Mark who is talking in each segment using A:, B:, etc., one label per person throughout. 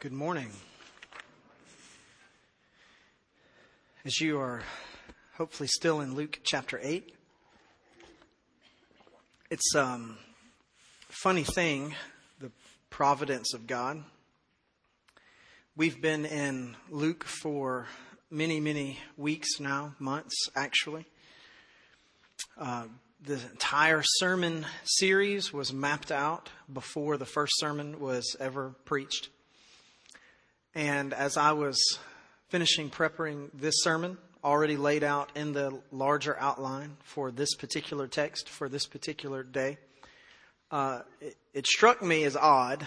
A: Good morning. As you are hopefully still in Luke chapter 8, it's a funny thing, the providence of God. We've been in Luke for many weeks now, months actually. The entire sermon series was mapped out before the first sermon was ever preached. And as I was finishing preparing this sermon, already laid out in the larger outline for this particular text, for this particular day, it struck me as odd,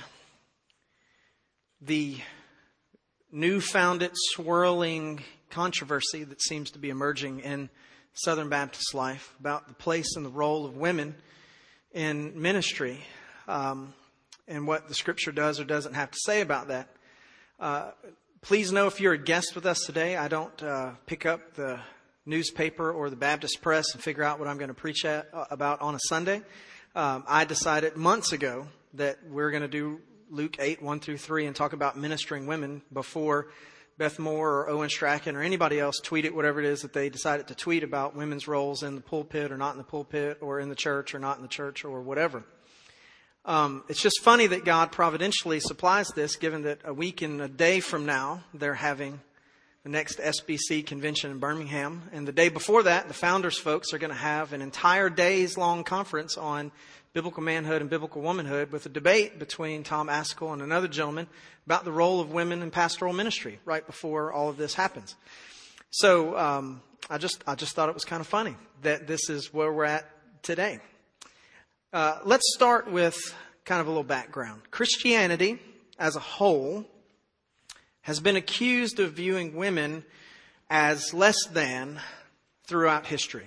A: the newfound swirling controversy that seems to be emerging in Southern Baptist life about the place and the role of women in ministry, and what the Scripture does or doesn't have to say about that. Please know if you're a guest with us today, I don't pick up the newspaper or the Baptist Press and figure out what I'm going to preach about on a Sunday. I decided months ago that we're going to do Luke 8, 1 through 3 and talk about ministering women before Beth Moore or Owen Strachan or anybody else tweeted whatever it is that they decided to tweet about women's roles in the pulpit or not in the pulpit or in the church or not in the church or whatever. It's just funny that God providentially supplies this, given that a week and a day from now, they're having the next SBC convention in Birmingham. And the day before that, the founders folks are going to have an entire day's long conference on biblical manhood and biblical womanhood with a debate between Tom Askell and another gentleman about the role of women in pastoral ministry right before all of this happens. So I just thought it was kind of funny that this is where we're at today. Let's start with kind of a little background. Christianity as a whole has been accused of viewing women as less than throughout history.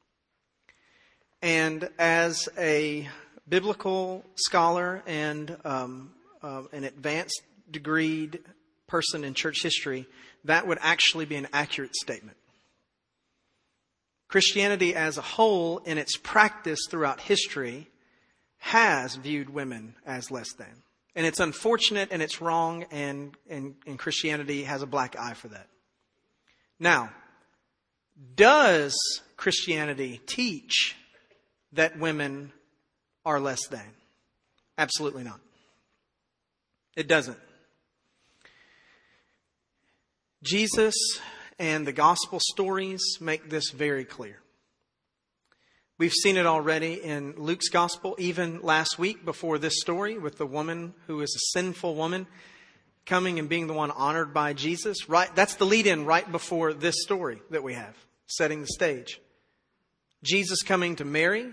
A: And as a biblical scholar and an advanced degreed person in church history, that would actually be an accurate statement. Christianity as a whole, in its practice throughout history, has viewed women as less than. And it's unfortunate and it's wrong, and Christianity has a black eye for that. Now, does Christianity teach that women are less than? Absolutely not. It doesn't. Jesus and the gospel stories make this very clear. We've seen it already in Luke's gospel, even last week before this story, with the woman who is a sinful woman coming and being the one honored by Jesus. Right, that's the lead-in right before this story that we have, setting the stage. Jesus coming to Mary.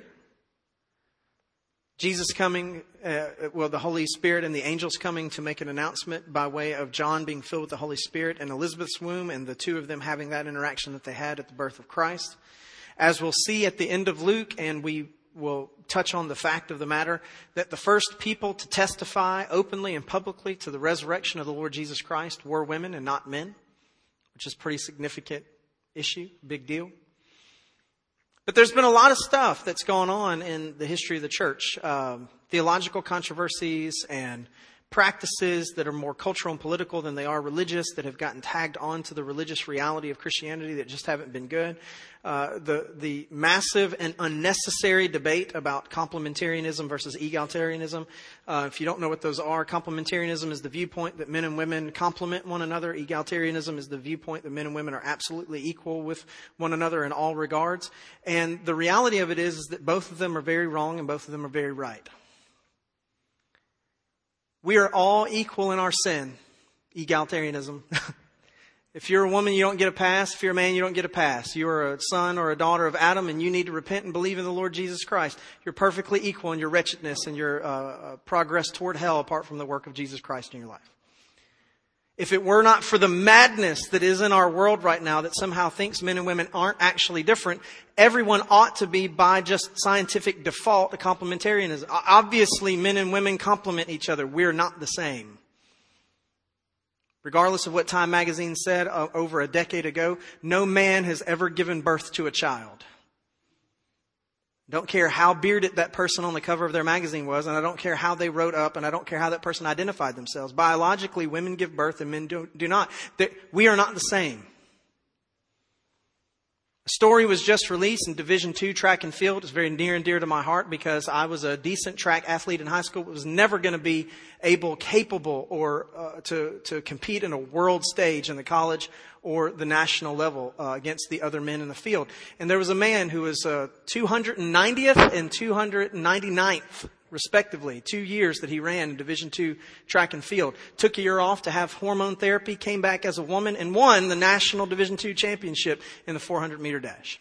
A: Jesus coming, the Holy Spirit and the angels coming to make an announcement by way of John being filled with the Holy Spirit and Elizabeth's womb, and the two of them having that interaction that they had at the birth of Christ. As we'll see at the end of Luke, and we will touch on the fact of the matter, that the first people to testify openly and publicly to the resurrection of the Lord Jesus Christ were women and not men, which is a pretty significant issue, big deal. But there's been a lot of stuff that's gone on in the history of the church. Theological controversies and practices that are more cultural and political than they are religious, that have gotten tagged on to the religious reality of Christianity that just haven't been good. The massive and unnecessary debate about complementarianism versus egalitarianism. If you don't know what those are, complementarianism is the viewpoint that men and women complement one another. Egalitarianism is the viewpoint that men and women are absolutely equal with one another in all regards. And the reality of it is that both of them are very wrong and both of them are very right. We are all equal in our sin. Egalitarianism. If you're a woman, you don't get a pass. If you're a man, you don't get a pass. You are a son or a daughter of Adam, and you need to repent and believe in the Lord Jesus Christ. You're perfectly equal in your wretchedness and your progress toward hell apart from the work of Jesus Christ in your life. If it were not for the madness that is in our world right now that somehow thinks men and women aren't actually different, everyone ought to be, by just scientific default, a complementarianism. Obviously, men and women complement each other. We're not the same. Regardless of what Time magazine said over a decade ago, no man has ever given birth to a child. Don't care how bearded that person on the cover of their magazine was, and I don't care how they wrote up, and I don't care how that person identified themselves. Biologically, women give birth and men do not. We are not the same. A story was just released in Division II track and field. It's very near and dear to my heart because I was a decent track athlete in high school, but was never going to be capable, or to compete in a world stage in the college or the national level against the other men in the field. And there was a man who was 290th and 299th, respectively, 2 years that he ran in Division II track and field. Took a year off to have hormone therapy, came back as a woman, and won the national Division II championship in the 400-meter dash.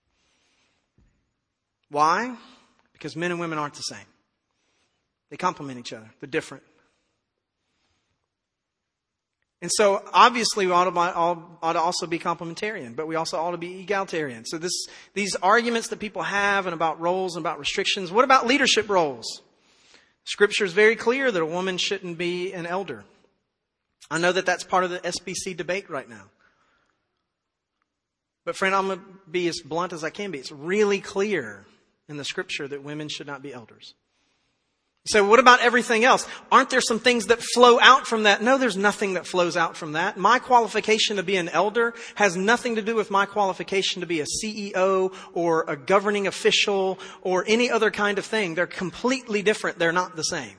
A: Why? Because men and women aren't the same. They complement each other. They're different. And so, obviously, we ought to also be complementarian, but we also ought to be egalitarian. So these arguments that people have and about roles and about restrictions, what about leadership roles? Scripture is very clear that a woman shouldn't be an elder. I know that that's part of the SBC debate right now. But friend, I'm going to be as blunt as I can be. It's really clear in the Scripture that women should not be elders. So what about everything else? Aren't there some things that flow out from that? No, there's nothing that flows out from that. My qualification to be an elder has nothing to do with my qualification to be a CEO or a governing official or any other kind of thing. They're completely different. They're not the same.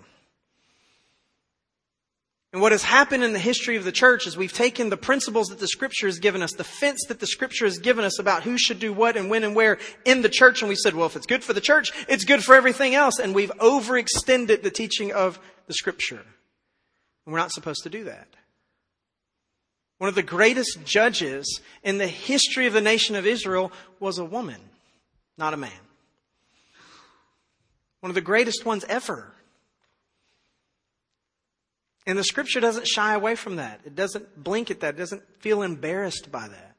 A: And what has happened in the history of the church is we've taken the principles that the Scripture has given us, the fence that the Scripture has given us about who should do what and when and where in the church, and we said, well, if it's good for the church, it's good for everything else. And we've overextended the teaching of the Scripture. And we're not supposed to do that. One of the greatest judges in the history of the nation of Israel was a woman, not a man. One of the greatest ones ever. And the Scripture doesn't shy away from that. It doesn't blink at that. It doesn't feel embarrassed by that.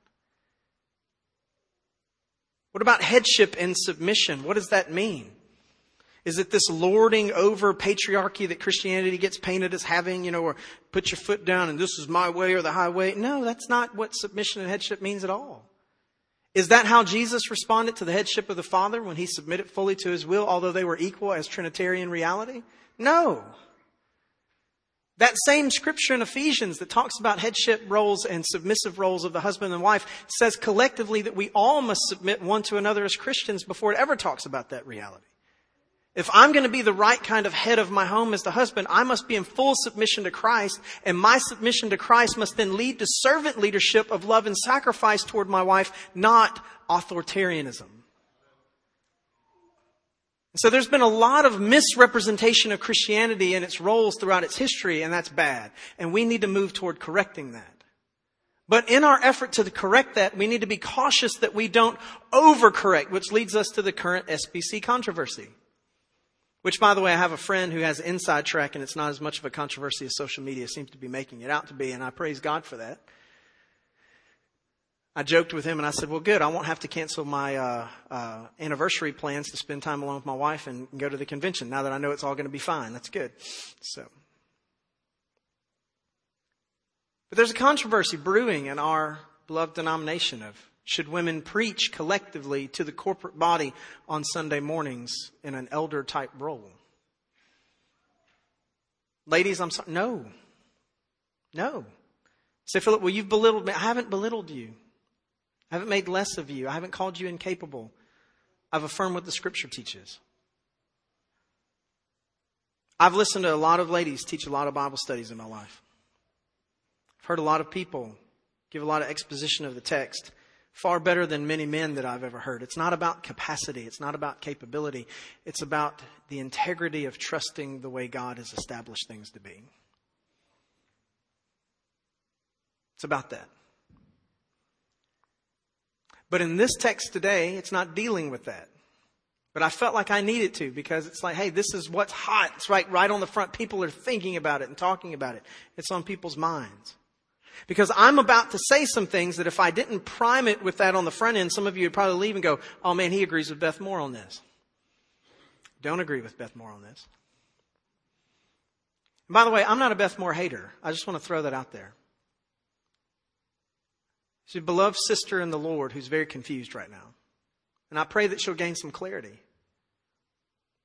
A: What about headship and submission? What does that mean? Is it this lording over patriarchy that Christianity gets painted as having, or put your foot down and this is my way or the highway? No, that's not what submission and headship means at all. Is that how Jesus responded to the headship of the Father when He submitted fully to His will, although they were equal as Trinitarian reality? No. That same Scripture in Ephesians that talks about headship roles and submissive roles of the husband and wife says collectively that we all must submit one to another as Christians before it ever talks about that reality. If I'm going to be the right kind of head of my home as the husband, I must be in full submission to Christ, and my submission to Christ must then lead to servant leadership of love and sacrifice toward my wife, not authoritarianism. So there's been a lot of misrepresentation of Christianity and its roles throughout its history, and that's bad. And we need to move toward correcting that. But in our effort to correct that, we need to be cautious that we don't overcorrect, which leads us to the current SBC controversy. Which, by the way, I have a friend who has inside track, and it's not as much of a controversy as social media seems to be making it out to be, and I praise God for that. I joked with him and I said, well, good. I won't have to cancel my anniversary plans to spend time alone with my wife and go to the convention now that I know it's all going to be fine. That's good. But there's a controversy brewing in our beloved denomination of should women preach collectively to the corporate body on Sunday mornings in an elder type role? Ladies, I'm sorry. No. Say, Philip, well, you've belittled me. I haven't belittled you. I haven't made less of you. I haven't called you incapable. I've affirmed what the Scripture teaches. I've listened to a lot of ladies teach a lot of Bible studies in my life. I've heard a lot of people give a lot of exposition of the text, far better than many men that I've ever heard. It's not about capacity. It's not about capability. It's about the integrity of trusting the way God has established things to be. It's about that. But in this text today, it's not dealing with that. But I felt like I needed to because it's like, hey, this is what's hot. It's right on the front. People are thinking about it and talking about it. It's on people's minds. Because I'm about to say some things that if I didn't prime it with that on the front end, some of you would probably leave and go, oh man, he agrees with Beth Moore on this. Don't agree with Beth Moore on this. And by the way, I'm not a Beth Moore hater. I just want to throw that out there. She's a beloved sister in the Lord who's very confused right now. And I pray that she'll gain some clarity.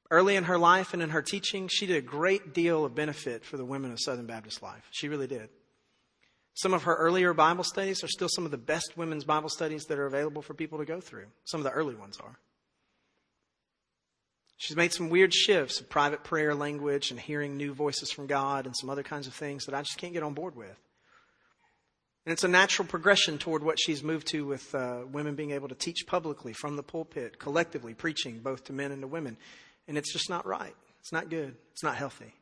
A: early in her life and in her teaching, she did a great deal of benefit for the women of Southern Baptist Life. She really did. Some of her earlier Bible studies are still some of the best women's Bible studies that are available for people to go through. Some of the early ones are. She's made some weird shifts of private prayer language and hearing new voices from God and some other kinds of things that I just can't get on board with. And it's a natural progression toward what she's moved to with women being able to teach publicly from the pulpit, collectively preaching both to men and to women. And it's just not right. It's not good. It's not healthy.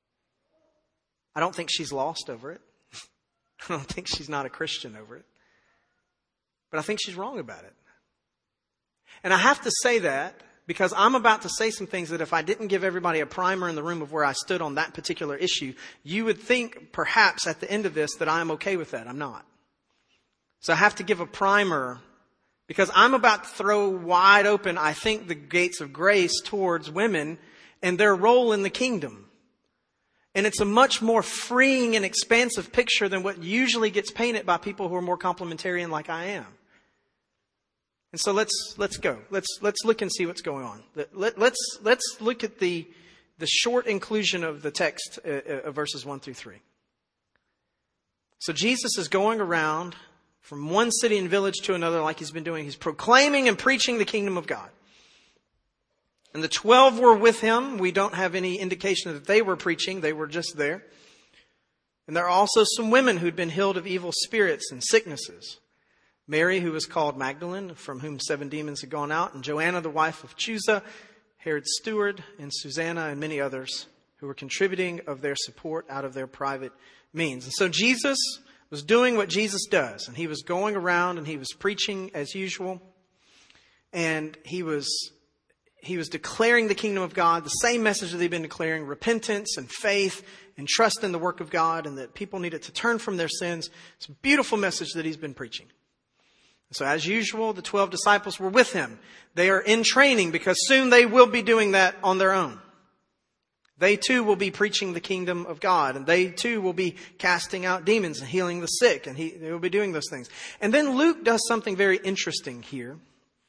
A: I don't think she's lost over it. I don't think she's not a Christian over it. But I think she's wrong about it. And I have to say that because I'm about to say some things that if I didn't give everybody a primer in the room of where I stood on that particular issue, you would think perhaps at the end of this that I'm okay with that. I'm not. So I have to give a primer because I'm about to throw wide open, I think, the gates of grace towards women and their role in the kingdom. And it's a much more freeing and expansive picture than what usually gets painted by people who are more complementarian like I am. And so let's go. Let's look and see what's going on. Let's look at the short inclusion of the text of verses 1 through 3. So Jesus is going around from one city and village to another like he's been doing. He's proclaiming and preaching the kingdom of God. And the 12 were with him. We don't have any indication that they were preaching. They were just there. And there are also some women who'd been healed of evil spirits and sicknesses. Mary, who was called Magdalene, from whom 7 demons had gone out, and Joanna, the wife of Chuza, Herod's steward, and Susanna, and many others who were contributing of their support out of their private means. And so Jesus was doing what Jesus does, and he was going around and he was preaching as usual, and he was declaring the kingdom of God, the same message that he'd been declaring, repentance and faith and trust in the work of God, and that people needed to turn from their sins. It's a beautiful message that he's been preaching. So as usual, the 12 disciples were with him. They are in training because soon they will be doing that on their own. They too will be preaching the kingdom of God, and they too will be casting out demons and healing the sick, and they will be doing those things. And then Luke does something very interesting here.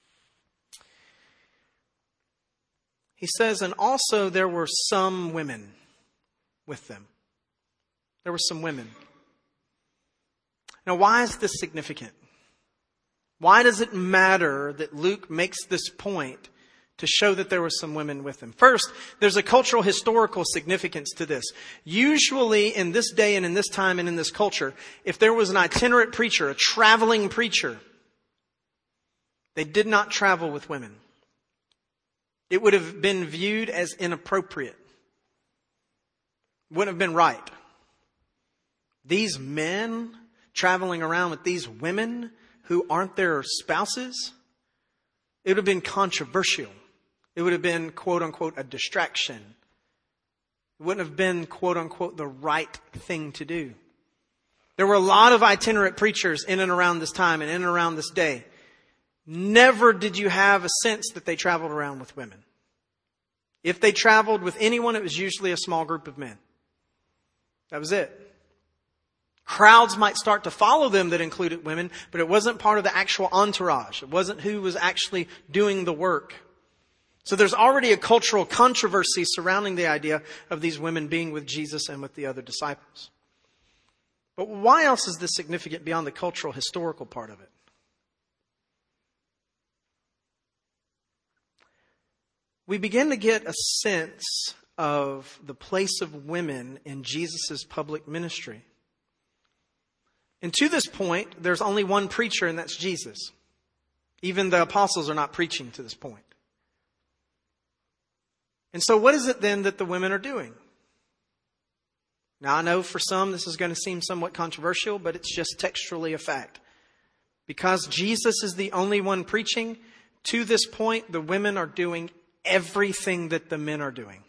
A: He says, and also there were some women with them. There were some women. Now, why is this significant? Why does it matter that Luke makes this point to show that there were some women with him? First, there's a cultural historical significance to this. Usually in this day and in this time and in this culture, if there was an itinerant preacher, a traveling preacher, they did not travel with women. It would have been viewed as inappropriate. Wouldn't have been right. These men traveling around with these women who aren't their spouses, it would have been controversial. It would have been, quote unquote, a distraction. It wouldn't have been, quote unquote, the right thing to do. There were a lot of itinerant preachers in and around this time and in and around this day. Never did you have a sense that they traveled around with women. If they traveled with anyone, it was usually a small group of men. That was it. Crowds might start to follow them that included women, but it wasn't part of the actual entourage. It wasn't who was actually doing the work. So there's already a cultural controversy surrounding the idea of these women being with Jesus and with the other disciples. But why else is this significant beyond the cultural, historical part of it? We begin to get a sense of the place of women in Jesus' public ministry. And to this point, there's only one preacher, and that's Jesus. Even the apostles are not preaching to this point. And so what is it then that the women are doing? Now, I know for some this is going to seem somewhat controversial, but it's just textually a fact. Because Jesus is the only one preaching, to this point, the women are doing everything that the men are doing.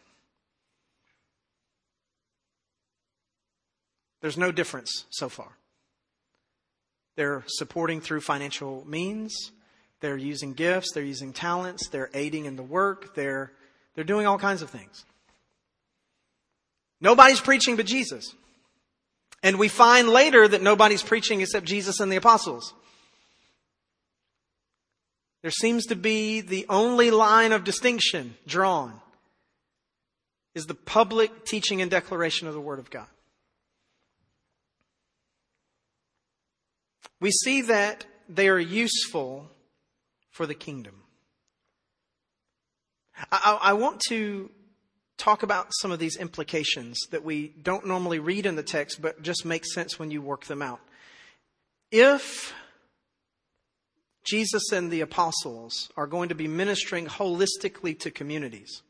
A: There's no difference so far. They're supporting through financial means. They're using gifts. They're using talents. They're aiding in the work. They're doing all kinds of things. Nobody's preaching but Jesus. And we find later that nobody's preaching except Jesus and the apostles. There seems to be the only line of distinction drawn is the public teaching and declaration of the Word of God. We see that they are useful for the kingdom. I want to talk about some of these implications that we don't normally read in the text, but just make sense when you work them out. If Jesus and the apostles are going to be ministering holistically to communities,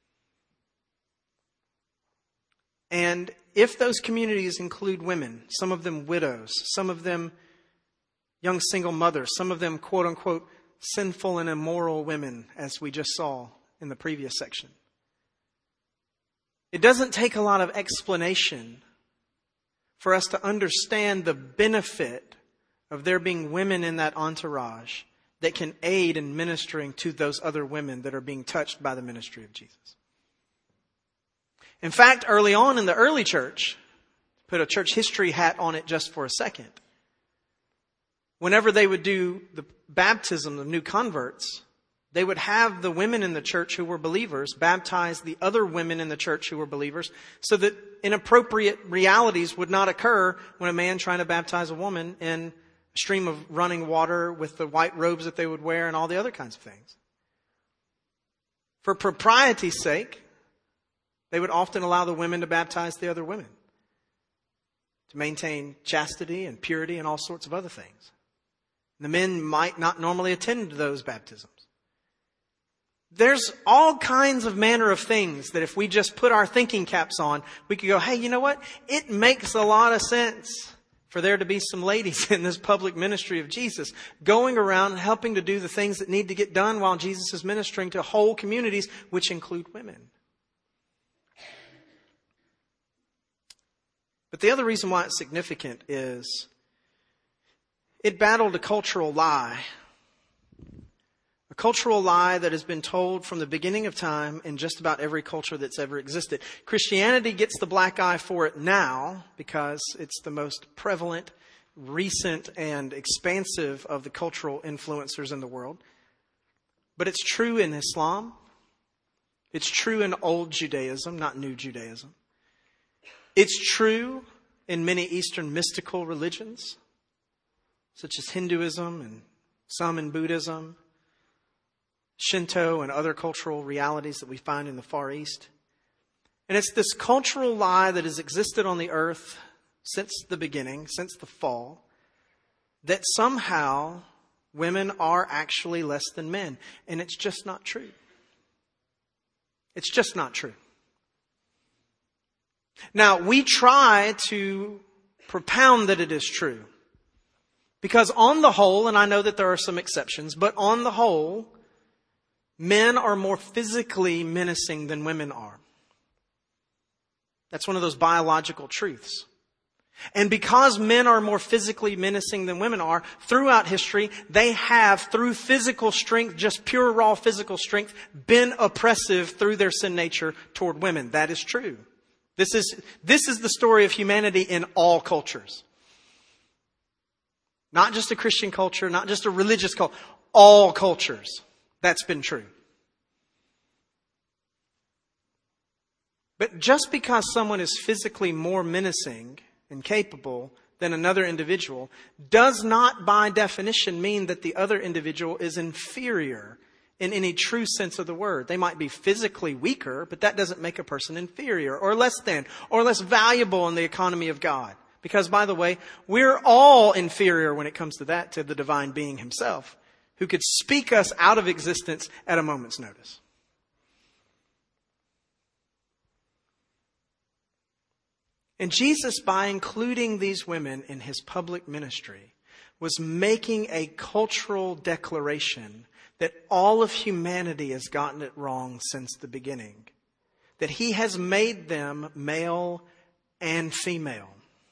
A: and if those communities include women, some of them widows, some of them young single mothers, some of them quote unquote sinful and immoral women, as we just saw in the previous section, it doesn't take a lot of explanation for us to understand the benefit of there being women in that entourage that can aid in ministering to those other women that are being touched by the ministry of Jesus. In fact, early on in the early church, put a church history hat on it just for a second, whenever they would do the baptism of new converts, they would have the women in the church who were believers baptize the other women in the church who were believers so that inappropriate realities would not occur when a man trying to baptize a woman in a stream of running water with the white robes that they would wear and all the other kinds of things. For propriety's sake, they would often allow the women to baptize the other women to maintain chastity and purity and all sorts of other things. The men might not normally attend those baptisms. There's all kinds of manner of things that if we just put our thinking caps on, we could go, hey, you know what? It makes a lot of sense for there to be some ladies in this public ministry of Jesus going around helping to do the things that need to get done while Jesus is ministering to whole communities, which include women. But the other reason why it's significant is it battled a cultural lie. A cultural lie that has been told from the beginning of time in just about every culture that's ever existed. Christianity gets the black eye for it now because it's the most prevalent, recent, and expansive of the cultural influencers in the world. But it's true in Islam. It's true in old Judaism, not new Judaism. It's true in many Eastern mystical religions, such as Hinduism and some in Buddhism, Shinto and other cultural realities that we find in the Far East. And it's this cultural lie that has existed on the earth since the beginning, since the fall, that somehow women are actually less than men. And it's just not true. It's just not true. Now, we try to propound that it is true. Because on the whole, and I know that there are some exceptions, but on the whole, men are more physically menacing than women are. That's one of those biological truths. And because men are more physically menacing than women are, throughout history, they have, through physical strength, just pure raw physical strength, been oppressive through their sin nature toward women. That is true. This is the story of humanity in all cultures. Not just a Christian culture, not just a religious culture, all cultures. That's been true. But just because someone is physically more menacing and capable than another individual does not by definition mean that the other individual is inferior in any true sense of the word. They might be physically weaker, but that doesn't make a person inferior or less than or less valuable in the economy of God. Because, by the way, we're all inferior when it comes to that, to the divine being himself, who could speak us out of existence at a moment's notice. And Jesus, by including these women in his public ministry, was making a cultural declaration that all of humanity has gotten it wrong since the beginning. That he has made them male and female.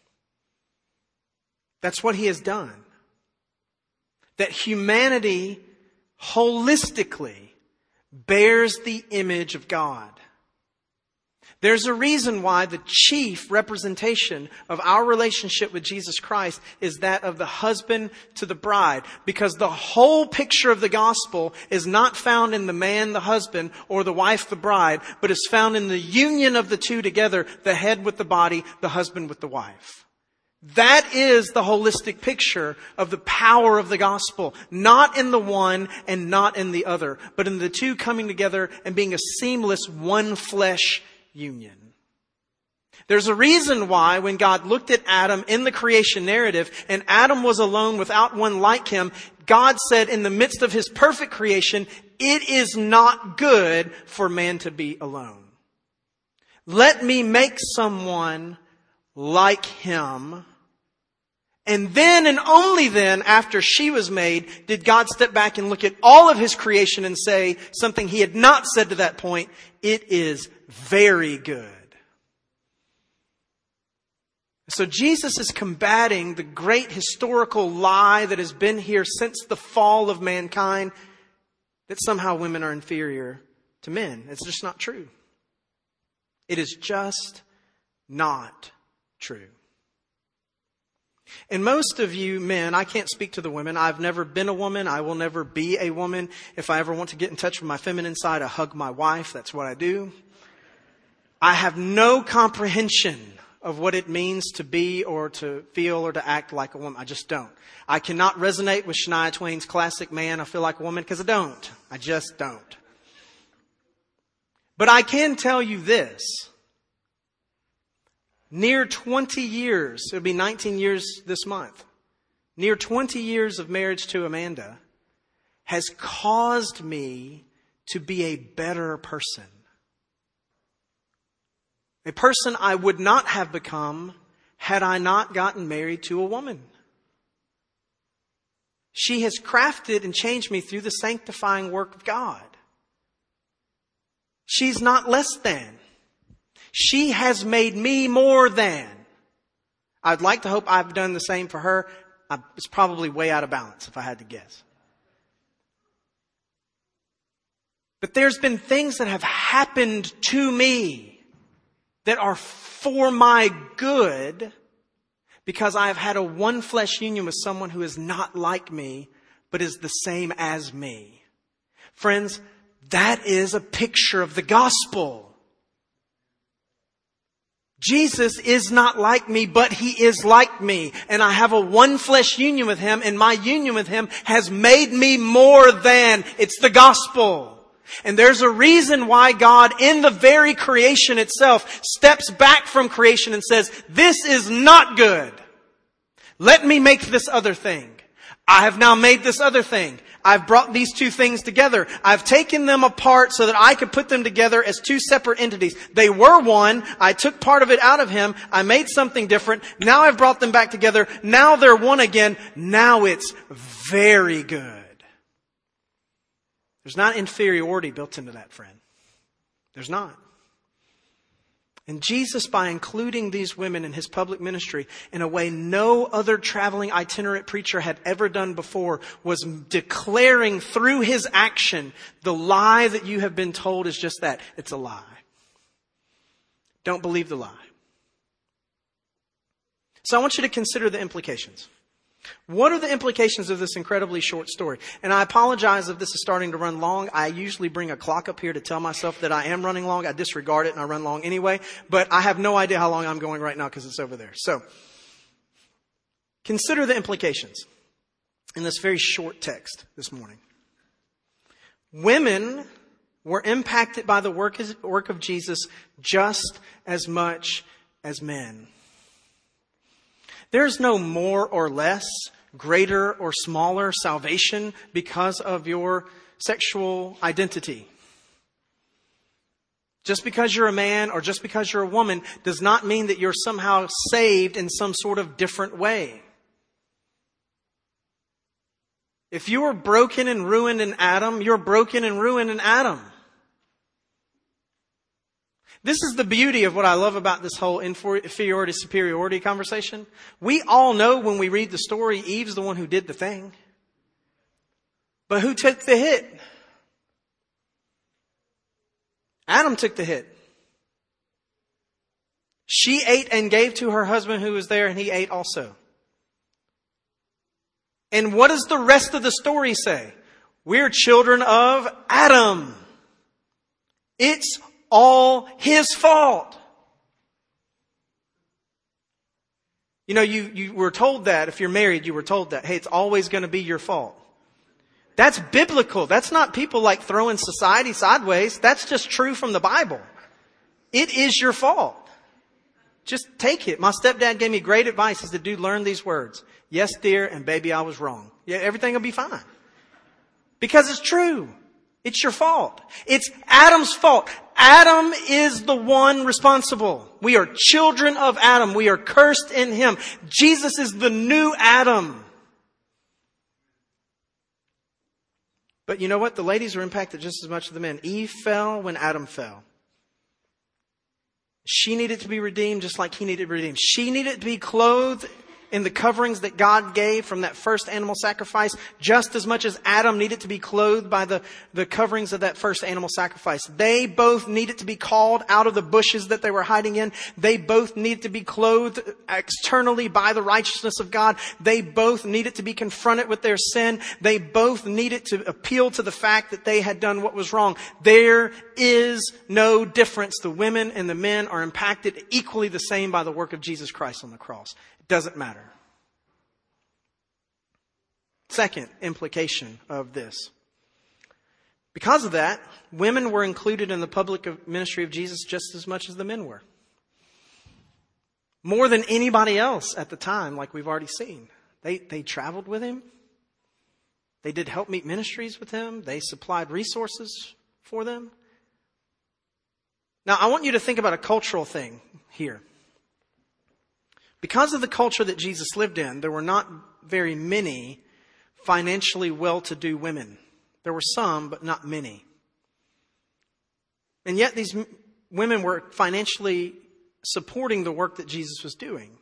A: That's what he has done. That humanity holistically bears the image of God. There's a reason why the chief representation of our relationship with Jesus Christ is that of the husband to the bride. Because the whole picture of the gospel is not found in the man, the husband, or the wife, the bride, but is found in the union of the two together, the head with the body, the husband with the wife. That is the holistic picture of the power of the gospel. Not in the one and not in the other, but in the two coming together and being a seamless one flesh union. There's a reason why when God looked at Adam in the creation narrative and Adam was alone without one like him, God said in the midst of his perfect creation, it is not good for man to be alone. Let me make someone like him. And then and only then, after she was made, did God step back and look at all of his creation and say something he had not said to that point. It is very good. So Jesus is combating the great historical lie that has been here since the fall of mankind, that somehow women are inferior to men. It's just not true. It is just not true. And most of you men, I can't speak to the women. I've never been a woman. I will never be a woman. If I ever want to get in touch with my feminine side, I hug my wife. That's what I do. I have no comprehension of what it means to be or to feel or to act like a woman. I just don't. I cannot resonate with Shania Twain's classic Man, I Feel Like a Woman, because I don't. I just don't. But I can tell you this. Near 20 years, it'll be 19 years this month, near 20 years of marriage to Amanda has caused me to be a better person. A person I would not have become had I not gotten married to a woman. She has crafted and changed me through the sanctifying work of God. She's not less than. She has made me more than. I'd like to hope I've done the same for her. It's probably way out of balance if I had to guess. But there's been things that have happened to me that are for my good because I have had a one flesh union with someone who is not like me, but is the same as me. Friends, that is a picture of the gospel. Jesus is not like me, but he is like me. And I have a one flesh union with him, and my union with him has made me more than. It's the gospel. And there's a reason why God, in the very creation itself, steps back from creation and says, this is not good. Let me make this other thing. I have now made this other thing. I've brought these two things together. I've taken them apart so that I could put them together as two separate entities. They were one. I took part of it out of him. I made something different. Now I've brought them back together. Now they're one again. Now it's very good. There's not inferiority built into that, friend. There's not. And Jesus, by including these women in his public ministry in a way no other traveling itinerant preacher had ever done before, was declaring through his action the lie that you have been told is just that. It's a lie. Don't believe the lie. So I want you to consider the implications. What are the implications of this incredibly short story? And I apologize if this is starting to run long. I usually bring a clock up here to tell myself that I am running long. I disregard it and I run long anyway. But I have no idea how long I'm going right now because it's over there. So, consider the implications in this very short text this morning. Women were impacted by the work of Jesus just as much as men. There's no more or less, greater or smaller salvation because of your sexual identity. Just because you're a man or just because you're a woman does not mean that you're somehow saved in some sort of different way. If you were broken and ruined in Adam, you're broken and ruined in Adam. This is the beauty of what I love about this whole inferiority, superiority conversation. We all know when we read the story, Eve's the one who did the thing. But who took the hit? Adam took the hit. She ate and gave to her husband who was there, and he ate also. And what does the rest of the story say? We're children of Adam. It's all his fault. You know, you were told that, if you're married, you were told that, hey, it's always going to be your fault. That's biblical. That's not people like throwing society sideways. That's just true from the Bible. It is your fault. Just take it. My stepdad gave me great advice. He said, dude, learn these words. Yes, dear, and baby, I was wrong. Yeah, everything will be fine. Because it's true. It's your fault. It's Adam's fault. Adam is the one responsible. We are children of Adam. We are cursed in him. Jesus is the new Adam. But you know what? The ladies are impacted just as much as the men. Eve fell when Adam fell. She needed to be redeemed just like he needed to be redeemed. She needed to be clothed in the coverings that God gave from that first animal sacrifice, just as much as Adam needed to be clothed by the coverings of that first animal sacrifice. They both needed to be called out of the bushes that they were hiding in. They both needed to be clothed externally by the righteousness of God. They both needed to be confronted with their sin. They both needed to appeal to the fact that they had done what was wrong. There is no difference. The women and the men are impacted equally the same by the work of Jesus Christ on the cross. Doesn't matter. Second implication of this. Because of that, women were included in the public ministry of Jesus just as much as the men were. More than anybody else at the time, like we've already seen. They traveled with him. They did help meet ministries with him. They supplied resources for them. Now, I want you to think about a cultural thing here. Because of the culture that Jesus lived in, there were not very many financially well-to-do women. There were some, but not many. And yet these women were financially supporting the work that Jesus was doing.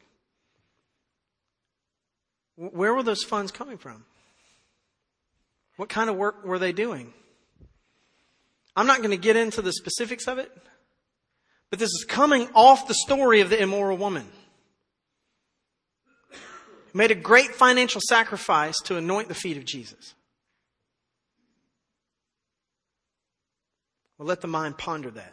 A: Where were those funds coming from? What kind of work were they doing? I'm not going to get into the specifics of it, but this is coming off the story of the immoral woman. Made a great financial sacrifice to anoint the feet of Jesus. Well, let the mind ponder that.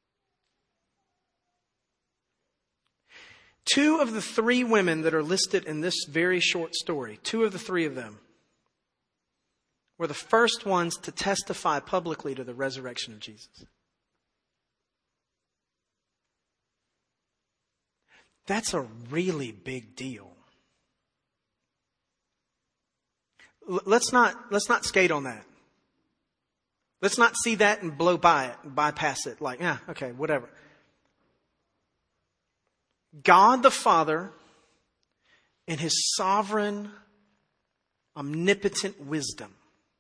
A: 2 of the 3 women that are listed in this very short story, 2 of the 3 of them, were the first ones to testify publicly to the resurrection of Jesus. That's a really big deal. Let's not skate on that. Let's not see that and blow by it and bypass it like, yeah, okay, whatever. God the Father, in his sovereign, omnipotent wisdom,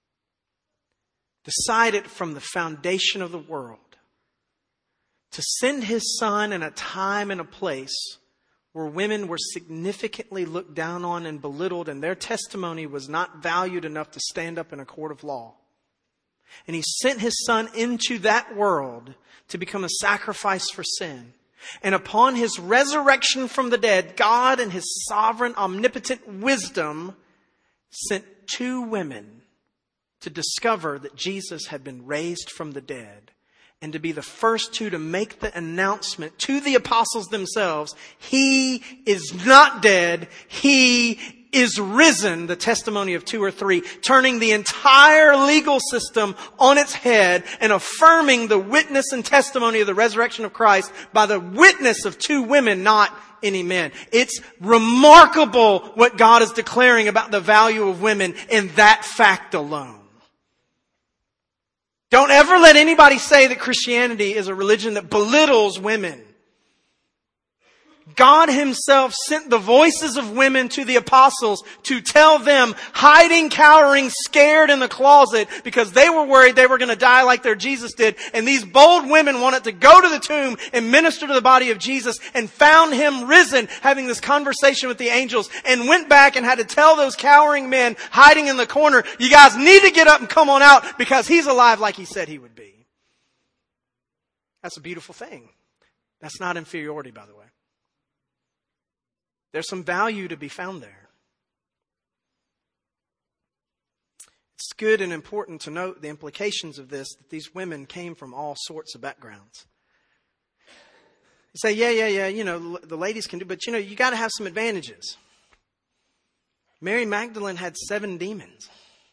A: decided from the foundation of the world to send his Son in a time and a place where women were significantly looked down on and belittled, and their testimony was not valued enough to stand up in a court of law. And he sent his Son into that world to become a sacrifice for sin. And upon his resurrection from the dead, God in his sovereign, omnipotent wisdom sent 2 women to discover that Jesus had been raised from the dead, and to be the first 2 to make the announcement to the apostles themselves, he is not dead, he is risen, the testimony of 2 or 3, turning the entire legal system on its head and affirming the witness and testimony of the resurrection of Christ by the witness of 2 women, not any men. It's remarkable what God is declaring about the value of women in that fact alone. Don't ever let anybody say that Christianity is a religion that belittles women. God himself sent the voices of women to the apostles to tell them, hiding, cowering, scared in the closet because they were worried they were going to die like their Jesus did. And these bold women wanted to go to the tomb and minister to the body of Jesus, and found him risen, having this conversation with the angels, and went back and had to tell those cowering men hiding in the corner, you guys need to get up and come on out because he's alive like he said he would be. That's a beautiful thing. That's not inferiority, by the way. There's some value to be found there. It's good and important to note the implications of this, that these women came from all sorts of backgrounds. You say, yeah, the ladies can do, but you got to have some advantages. Mary Magdalene had 7 demons.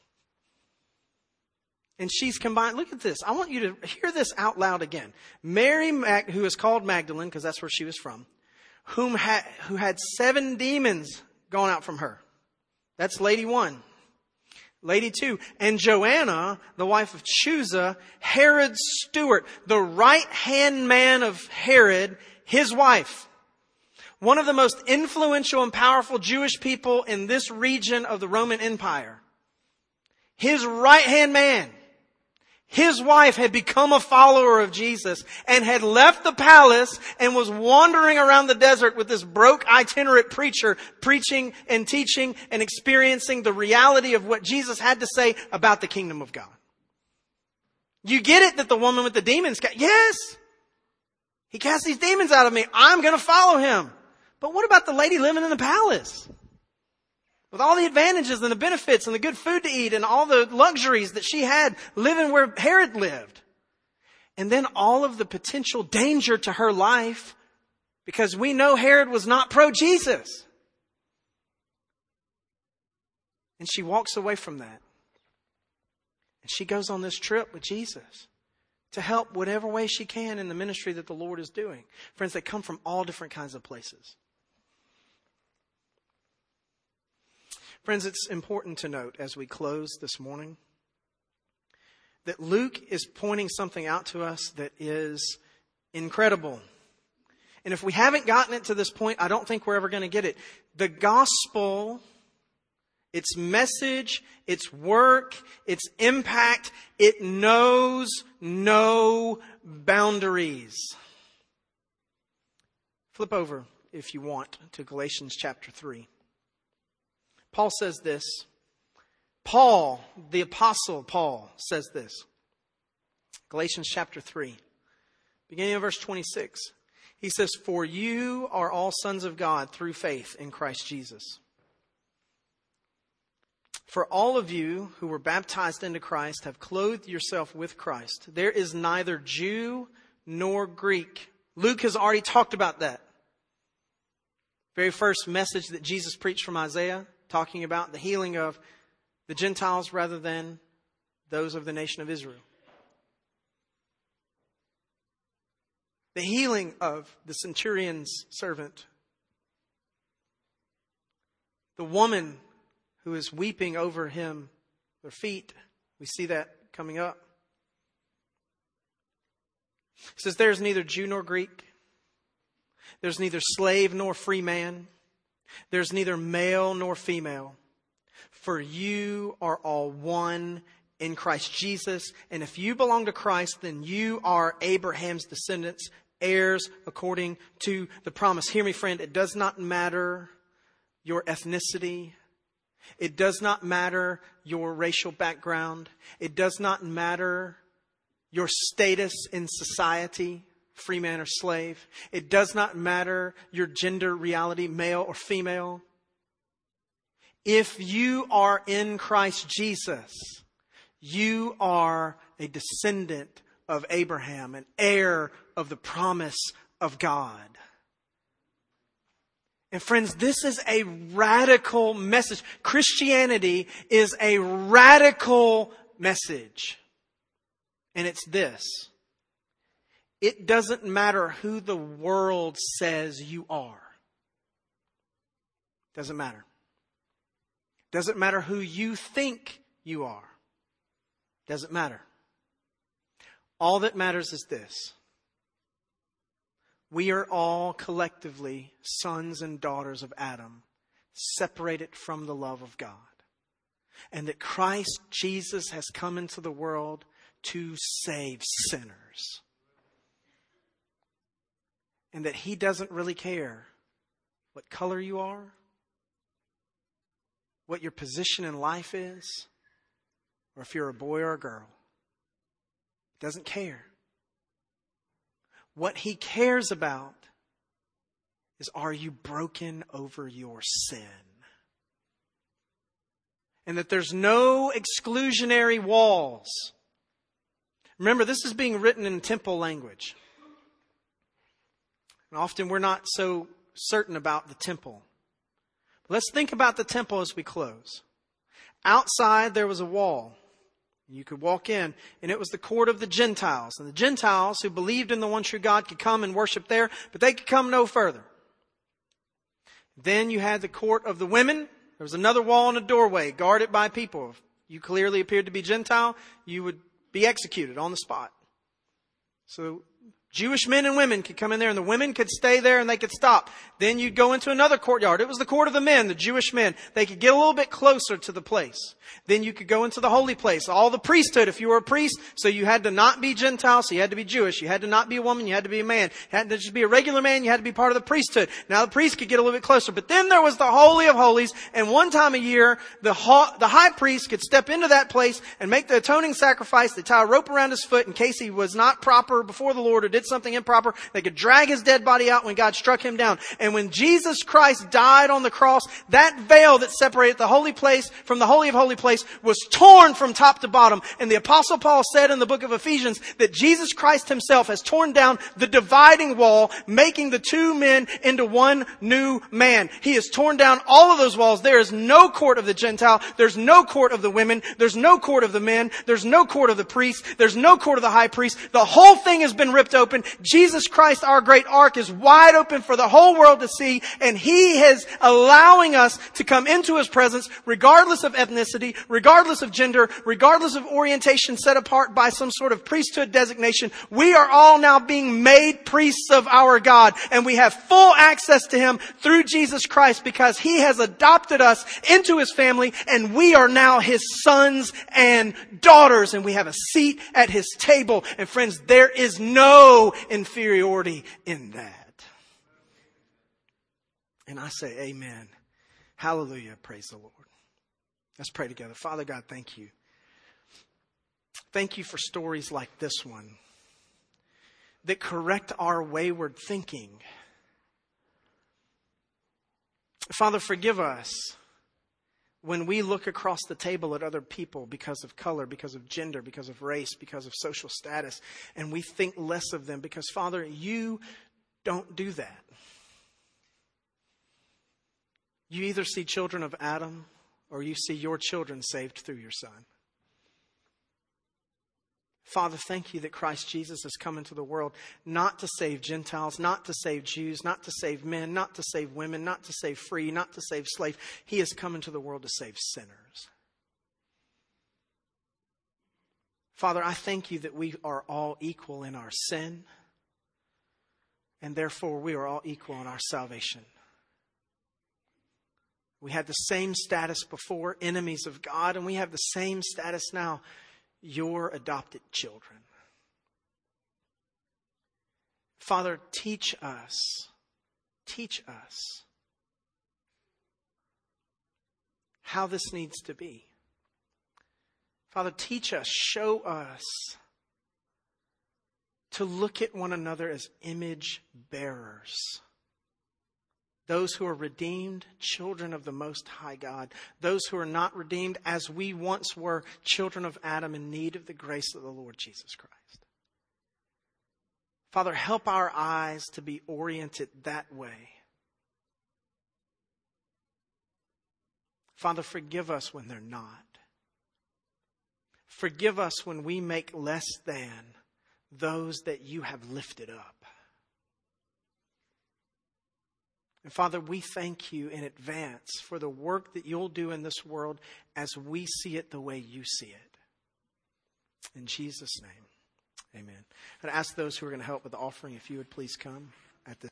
A: And she's combined. Look at this. I want you to hear this out loud again. Mary, who is called Magdalene, because that's where she was from, who had 7 demons going out from her. That's lady 1. Lady 2. And Joanna, the wife of Chusa, Herod's steward, the right-hand man of Herod, his wife. One of the most influential and powerful Jewish people in this region of the Roman Empire. His right-hand man. His wife had become a follower of Jesus and had left the palace and was wandering around the desert with this broke itinerant preacher, preaching and teaching and experiencing the reality of what Jesus had to say about the kingdom of God. You get it that the woman with the demons, yes, he cast these demons out of me. I'm going to follow him. But what about the lady living in the palace? With all the advantages and the benefits and the good food to eat and all the luxuries that she had living where Herod lived. And then all of the potential danger to her life, because we know Herod was not pro-Jesus. And she walks away from that. And she goes on this trip with Jesus to help whatever way she can in the ministry that the Lord is doing. Friends, they come from all different kinds of places. Friends, it's important to note as we close this morning that Luke is pointing something out to us that is incredible. And if we haven't gotten it to this point, I don't think we're ever going to get it. The gospel, its message, its work, its impact, it knows no boundaries. Flip over, if you want, to Galatians chapter 3. Paul says this. Paul, the apostle Paul, says this. Galatians chapter 3, beginning of verse 26. He says, "For you are all sons of God through faith in Christ Jesus. For all of you who were baptized into Christ have clothed yourself with Christ. There is neither Jew nor Greek." Luke has already talked about that. Very first message that Jesus preached from Isaiah, talking about the healing of the Gentiles rather than those of the nation of Israel. The healing of the centurion's servant. The woman who is weeping over him, their feet. We see that coming up. It says, "There is neither Jew nor Greek. There's neither slave nor free man. There's neither male nor female. For you are all one in Christ Jesus. And if you belong to Christ, then you are Abraham's descendants, heirs according to the promise." Hear me, friend. It does not matter your ethnicity. It does not matter your racial background. It does not matter your status in society, free man or slave. It does not matter your gender reality, male or female. If you are in Christ Jesus, you are a descendant of Abraham, an heir of the promise of God. And friends, this is a radical message. Christianity is a radical message. And it's this. It doesn't matter who the world says you are. Doesn't matter. Doesn't matter who you think you are. Doesn't matter. All that matters is this. We are all collectively sons and daughters of Adam, separated from the love of God. And that Christ Jesus has come into the world to save sinners. And that He doesn't really care what color you are, what your position in life is, or if you're a boy or a girl. He doesn't care. What He cares about is, are you broken over your sin? And that there's no exclusionary walls. Remember, this is being written in temple language. And often we're not so certain about the temple. But let's think about the temple as we close. Outside there was a wall. You could walk in, and it was the court of the Gentiles. And the Gentiles who believed in the one true God could come and worship there, but they could come no further. Then you had the court of the women. There was another wall and a doorway guarded by people. If you clearly appeared to be Gentile, you would be executed on the spot. So Jewish men and women could come in there, and the women could stay there and they could stop. Then you'd go into another courtyard. It was the court of the men, the Jewish men. They could get a little bit closer to the place. Then you could go into the holy place. All the priesthood, if you were a priest, so you had to not be Gentile, so you had to be Jewish. You had to not be a woman, you had to be a man. You had to just be a regular man, you had to be part of the priesthood. Now the priest could get a little bit closer. But then there was the Holy of Holies, and one time a year, the high priest could step into that place and make the atoning sacrifice. They tie a rope around his foot in case he was not proper before the Lord or did something improper. They could drag his dead body out when God struck him down. And when Jesus Christ died on the cross, that veil that separated the holy place from the Holy of Holy place was torn from top to bottom. And the Apostle Paul said in the book of Ephesians that Jesus Christ himself has torn down the dividing wall, making the two men into one new man. He has torn down all of those walls. There is no court of the Gentile. There's no court of the women. There's no court of the men. There's no court of the priests. There's no court of the high priest. The whole thing has been ripped open. Jesus Christ, our great ark, is wide open for the whole world to see, and He is allowing us to come into His presence regardless of ethnicity, regardless of gender, regardless of orientation set apart by some sort of priesthood designation. We are all now being made priests of our God, and we have full access to Him through Jesus Christ because He has adopted us into His family, and we are now His sons and daughters, and we have a seat at His table. And friends, there is no inferiority in that. And I say amen. Hallelujah. Praise the Lord. Let's pray together. Father God, thank you. Thank you for stories like this one that correct our wayward thinking. Father, forgive us when we look across the table at other people because of color, because of gender, because of race, because of social status, and we think less of them because, Father, you don't do that. You either see children of Adam or you see your children saved through your Son. Father, thank you that Christ Jesus has come into the world not to save Gentiles, not to save Jews, not to save men, not to save women, not to save free, not to save slave. He has come into the world to save sinners. Father, I thank you that we are all equal in our sin, and therefore we are all equal in our salvation. We had the same status before, enemies of God, and we have the same status now, your adopted children. Father, teach us how this needs to be. Father, teach us, show us to look at one another as image bearers. Those who are redeemed, children of the Most High God. Those who are not redeemed, as we once were, children of Adam in need of the grace of the Lord Jesus Christ. Father, help our eyes to be oriented that way. Father, forgive us when they're not. Forgive us when we make less than those that you have lifted up. And Father, we thank you in advance for the work that you'll do in this world as we see it the way you see it. In Jesus' name, amen. And I ask those who are going to help with the offering, if you would please come at this